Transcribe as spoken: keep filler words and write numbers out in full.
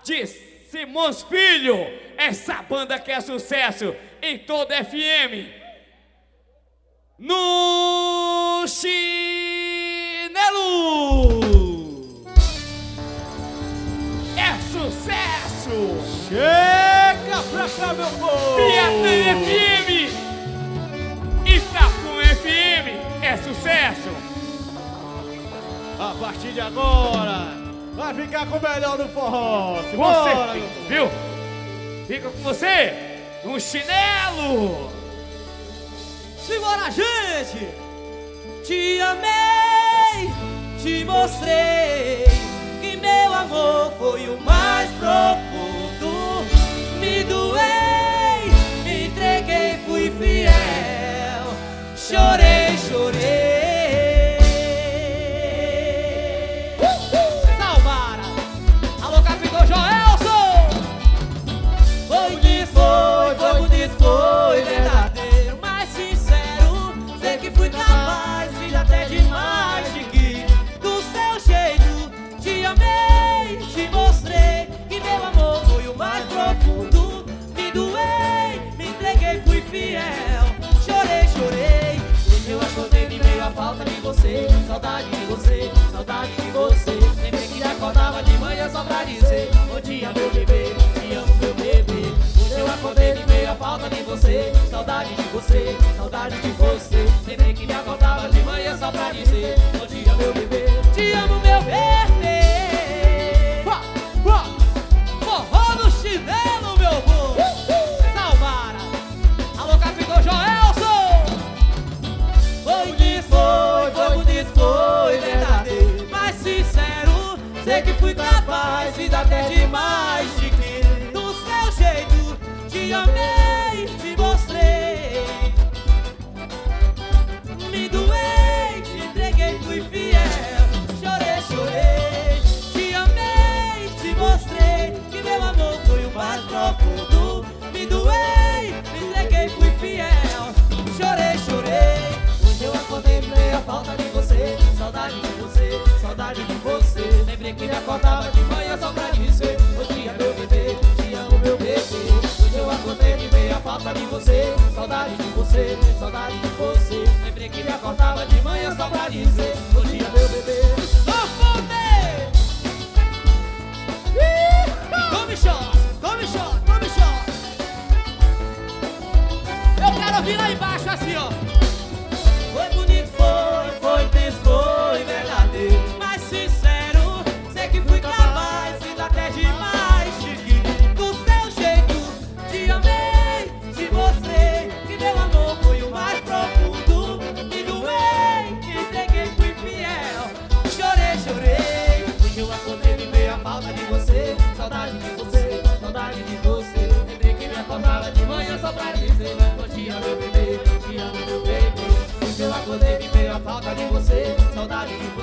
de Simões Filho, essa banda que é sucesso em toda F M. No chinelo é sucesso. Chega pra cá, meu povo. Piatã F M, Itapum F M é sucesso. A partir de agora vai ficar com o melhor do forró. Você, Bora, viu? Fica com você no chinelo. Simbora, gente! Te amei, te mostrei que meu amor foi o mais profundo. Me doei, me entreguei, fui fiel. Chorei, chorei. Salvara! Alô, Capitão Joelson! Foi bonito, foi, foi bonito, foi verdadeiro, mas sincero. Sei que fui capaz, fiz até demais de que do seu jeito te amei, te mostrei que meu amor foi o mais profundo. Me doei, me entreguei, fui fiel. Chorei, chorei. Hoje eu acordei de meio a falta de você, saudade de você, saudade de você. Lembrei que acordava de manhã só pra dizer bom dia, meu bebê, te amo, meu bebê. Hoje eu acordei de meio a falta de você, saudade de você, saudade de você. Lembrei que me acordava de manhã só pra dizer bom dia, meu bebê, te amo, meu bebê. Forró no chinelo, meu povo. Salvara. Alô, Capitão Joelson. Foi bonito, foi, foi bonito, foi verdadeiro, mas sincero. Sei que fui capaz, fiz até demais de que do seu jeito te amei, te mostrei. Me doei, te entreguei, fui fiel. Chorei, chorei. Te amei, te mostrei que meu amor foi o mais profundo. Me doei, me entreguei, fui fiel. Chorei, chorei. Hoje eu acordei e veio a falta de você, saudade de você, saudade de você. Lembrei que me acordava de manhã só pra dizer bom dia, meu bebê, te amo, meu bebê. Hoje eu acordei e veio a falta de você, saudade de você, saudade de você. Lembrei que me acordava de manhã só pra dizer bom dia, meu bebê. Vou foder! Tome shot, tome shot, tome shot. Eu quero ouvir lá embaixo assim, ó. Foi bonito, foi, foi tenso, foi verdadeiro, mas sincero. Sei que fui capaz, fiz até demais de que do seu jeito te amei, te mostrei que meu amor foi o mais profundo. Me doei, te entreguei, fui fiel. Chorei, chorei. Hoje eu acordei e veio a falta de você, saudade de você, saudade de você. Lembrei que me acordava de manhã só pra dizer bom dia, meu bebê, te amo, meu bebê. Hoje eu acordei e veio a falta de você, saudade de você.